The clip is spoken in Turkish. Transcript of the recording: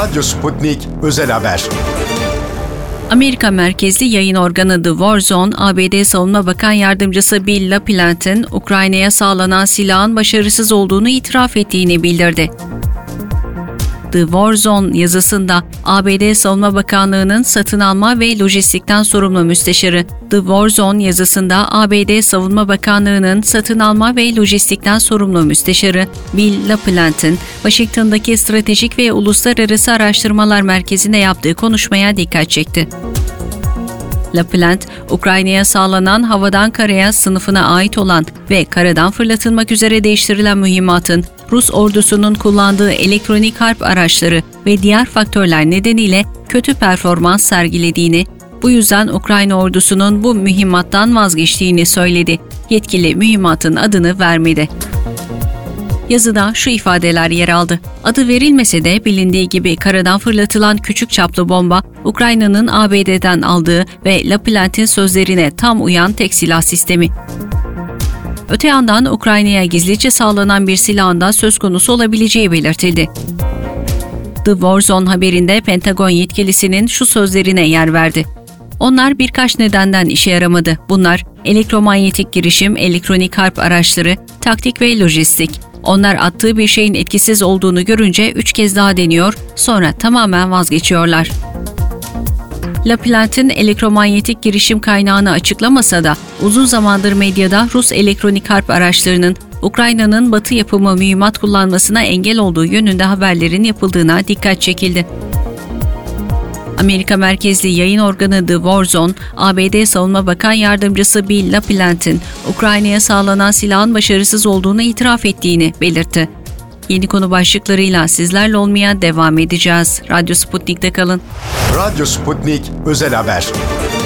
Radyo Sputnik Özel Haber. Amerika merkezli yayın organı The War Zone, ABD Savunma Bakan Yardımcısı Bill LaPlante'ın Ukrayna'ya sağlanan silahın başarısız olduğunu itiraf ettiğini bildirdi. The War Zone yazısında ABD Savunma Bakanlığı'nın satın alma ve lojistikten sorumlu müsteşarı, The War Zone yazısında ABD Savunma Bakanlığı'nın satın alma ve lojistikten sorumlu müsteşarı Bill LaPlante'ın Washington'daki Stratejik ve Uluslararası Araştırmalar Merkezi'nde yaptığı konuşmaya dikkat çekti. LaPlante, Ukrayna'ya sağlanan havadan karaya sınıfına ait olan ve karadan fırlatılmak üzere değiştirilen mühimmatın Rus ordusunun kullandığı elektronik harp araçları ve diğer faktörler nedeniyle kötü performans sergilediğini, bu yüzden Ukrayna ordusunun bu mühimmattan vazgeçtiğini söyledi. Yetkili mühimmatın adını vermedi. Yazıda şu ifadeler yer aldı. Adı verilmese de bilindiği gibi karadan fırlatılan küçük çaplı bomba, Ukrayna'nın ABD'den aldığı ve LaPlante'in sözlerine tam uyan tek silah sistemi. Öte yandan Ukrayna'ya gizlice sağlanan bir silahın da söz konusu olabileceği belirtildi. The War Zone haberinde Pentagon yetkilisinin şu sözlerine yer verdi. Onlar birkaç nedenden işe yaramadı. Bunlar elektromanyetik girişim, elektronik harp araçları, taktik ve lojistik. Onlar attığı bir şeyin etkisiz olduğunu görünce 3 kez daha deniyor, sonra tamamen vazgeçiyorlar. LaPlante'ın elektromanyetik girişim kaynağını açıklamasa da uzun zamandır medyada Rus elektronik harp araçlarının Ukrayna'nın batı yapımı mühimmat kullanmasına engel olduğu yönünde haberlerin yapıldığına dikkat çekildi. Amerika merkezli yayın organı The War Zone, ABD Savunma Bakan Yardımcısı Bill LaPlante'ın Ukrayna'ya sağlanan silahın başarısız olduğunu itiraf ettiğini belirtti. Yeni konu başlıklarıyla sizlerle olmaya devam edeceğiz. Radyo Sputnik'te kalın. Radyo Sputnik Özel Haber.